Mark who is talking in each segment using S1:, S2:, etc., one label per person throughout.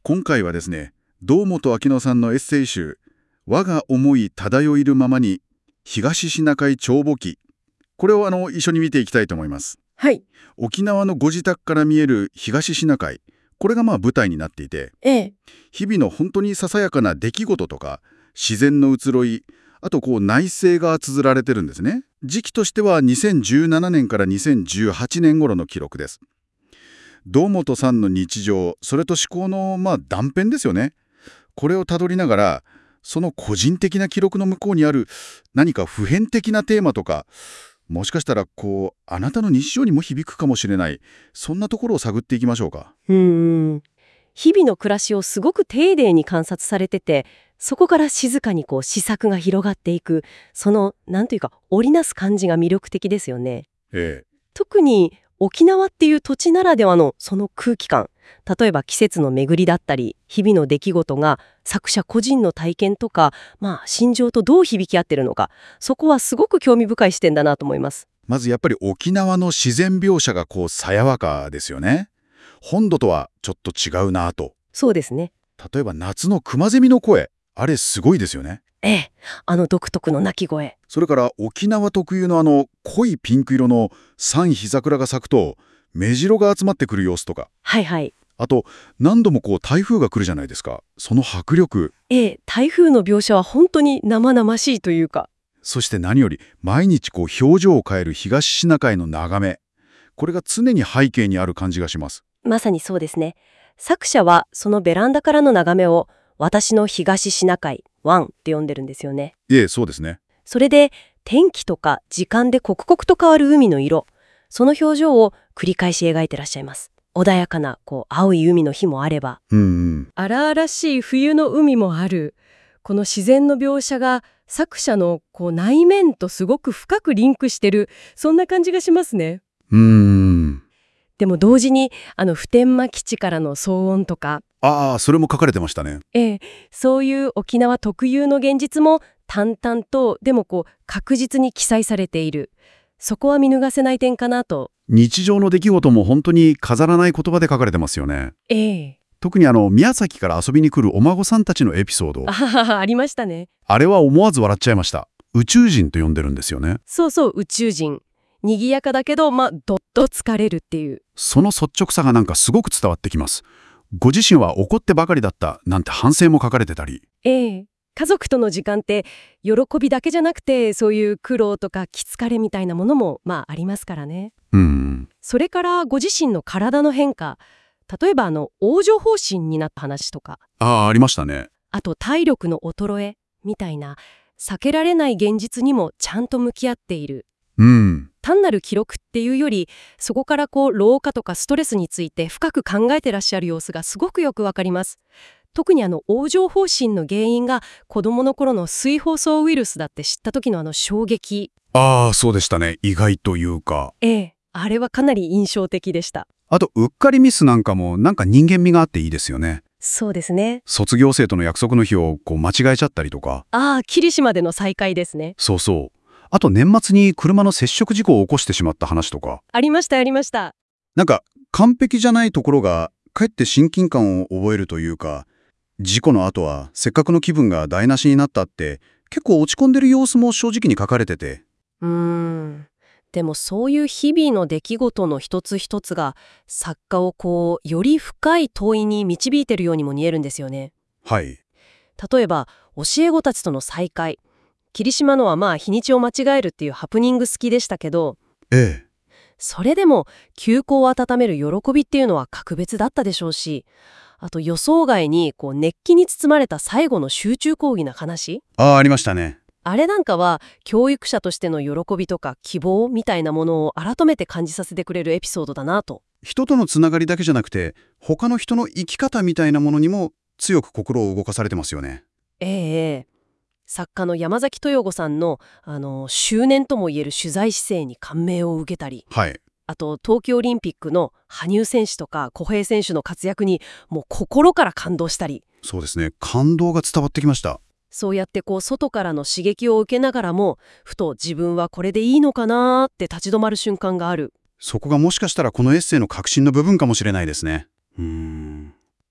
S1: 今回はですね、堂本明乃さんのエッセイ集、我が思い漂いるままに、東シナ海帳簿記。これを一緒に見ていきたいと思います。
S2: はい。
S1: 沖縄のご自宅から見える東シナ海。これが舞台になっていて、
S2: ええ。
S1: 日々の本当にささやかな出来事とか、自然の移ろい、あと内政が綴られてるんですね。時期としては2017年から2018年頃の記録です。堂本さんの日常、それと思考の断片ですよね。これをたどりながら、その個人的な記録の向こうにある何か普遍的なテーマとか、もしかしたらあなたの日常にも響くかもしれない、そんなところを探っていきましょうか。
S2: 日々の暮らしをすごく丁寧に観察されてて、そこから静かに思索が広がっていく、その、なんというか、織りなす感じが魅力的ですよね。
S1: ええ。
S2: 特に沖縄っていう土地ならではのその空気感、例えば季節の巡りだったり、日々の出来事が作者個人の体験とか、心情とどう響き合ってるのか、そこはすごく興味深い視点だなと思います。
S1: まずやっぱり沖縄の自然描写がさやかですよね。本土とはちょっと違うなと。
S2: そうですね。
S1: 例えば夏のクマゼミの声、あれすごいですよね。
S2: ええ、独特の鳴き声。
S1: それから沖縄特有の濃いピンク色の三日桜が咲くと目白が集まってくる様子とか、
S2: はいはい。
S1: あと何度も台風が来るじゃないですか。その迫力。
S2: ええ、台風の描写は本当に生々しいというか。
S1: そして何より毎日表情を変える東シナ海の眺め。これが常に背景にある感じがします。
S2: まさにそうですね。作者はそのベランダからの眺めを私の東シナ海湾って呼んでるんですよね。
S1: そうですね。
S2: それで天気とか時間で刻々と変わる海の色、その表情を繰り返し描いてらっしゃいます。穏やかな青い海の日もあれば、荒々しい冬の海もある。この自然の描写が作者の内面とすごく深くリンクしてる、そんな感じがしますね。でも同時に普天間基地からの騒音とか、
S1: それも書かれてましたね。
S2: そういう沖縄特有の現実も淡々とでも確実に記載されている。そこは見逃せない点かなと。
S1: 日常の出来事も本当に飾らない言葉で書かれてますよね。特に宮崎から遊びに来るお孫さんたちのエピソード。
S2: ありましたね。
S1: あれは思わず笑っちゃいました。宇宙人と呼んでるんですよね。
S2: そうそう、宇宙人。賑やかだけどどっと疲れるっていう。
S1: その率直さがすごく伝わってきます。ご自身は怒ってばかりだったなんて反省も書かれてたり。
S2: 家族との時間って喜びだけじゃなくて、そういう苦労とかきつかれみたいなものもありますからね。それからご自身の体の変化、例えば往生方針になった話とか、
S1: ありましたね。
S2: あと体力の衰えみたいな避けられない現実にもちゃんと向き合っている。単なる記録っていうより、そこから老化とかストレスについて深く考えてらっしゃる様子がすごくよくわかります。特に往生方針の原因が子供の頃の水疱瘡ウイルスだって知った時の衝撃。
S1: そうでしたね。意外というか。
S2: あれはかなり印象的でした。
S1: あとうっかりミスなんかも人間味があっていいですよね。
S2: そうですね。
S1: 卒業生との約束の日を間違えちゃったりとか。
S2: 霧島での再会ですね。
S1: そうそう。あと年末に車の接触事故を起こしてしまった話とか。
S2: ありましたありました。
S1: 完璧じゃないところがかえって親近感を覚えるというか、事故の後はせっかくの気分が台無しになったって結構落ち込んでる様子も正直に書かれてて。
S2: でもそういう日々の出来事の一つ一つが作家をより深い問いに導いてるようにも見えるんですよね。
S1: はい。
S2: 例えば教え子たちとの再会、霧島のは日にちを間違えるっていうハプニング好きでしたけど、それでも休校を温める喜びっていうのは格別だったでしょうし、あと予想外に熱気に包まれた最後の集中講義の話、
S1: ありましたね。
S2: あれなんかは教育者としての喜びとか希望みたいなものを改めて感じさせてくれるエピソードだなと。
S1: 人とのつながりだけじゃなくて他の人の生き方みたいなものにも強く心を動かされてますよね。
S2: 作家の山崎豊吾さんの、執念ともいえる取材姿勢に感銘を受けたり、あと東京オリンピックの羽生選手とか小平選手の活躍にもう心から感動したり。
S1: そうですね。感動が伝わってきました。
S2: そうやって外からの刺激を受けながらも、ふと自分はこれでいいのかなって立ち止まる瞬間がある。
S1: そこがもしかしたらこのエッセイの核心の部分かもしれないですね。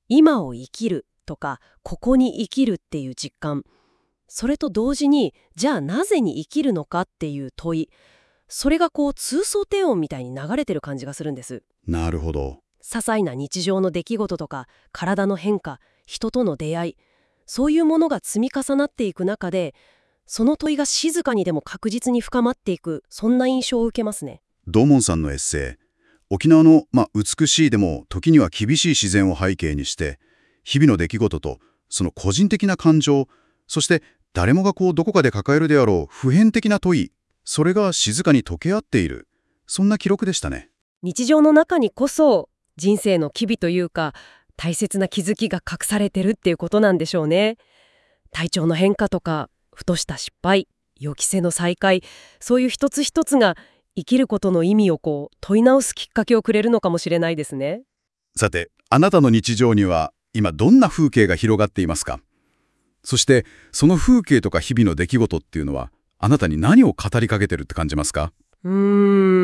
S2: 今を生きるとか、ここに生きるっていう実感。それと同時に、じゃあなぜに生きるのかっていう問い。それが通奏低音みたいに流れてる感じがするんです。
S1: なるほど。
S2: 些細な日常の出来事とか、体の変化、人との出会い、そういうものが積み重なっていく中で、その問いが静かにでも確実に深まっていく、そんな印象を受けますね。
S1: 土門さんのエッセイ、沖縄の、美しいでも時には厳しい自然を背景にして、日々の出来事とその個人的な感情、そして誰もがどこかで抱えるであろう普遍的な問い、それが静かに溶け合っている、そんな記録でしたね。
S2: 日常の中にこそ人生の機微というか、大切な気づきが隠されてるっていうことなんでしょうね。体調の変化とか、ふとした失敗、予期せぬ再会、そういう一つ一つが生きることの意味を問い直すきっかけをくれるのかもしれないですね。
S1: さて、あなたの日常には今どんな風景が広がっていますか？そしてその風景とか日々の出来事っていうのはあなたに何を語りかけてるって感じますか？ち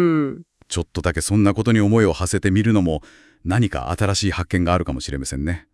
S1: ょっとだけそんなことに思いを馳せてみるのも何か新しい発見があるかもしれませんね。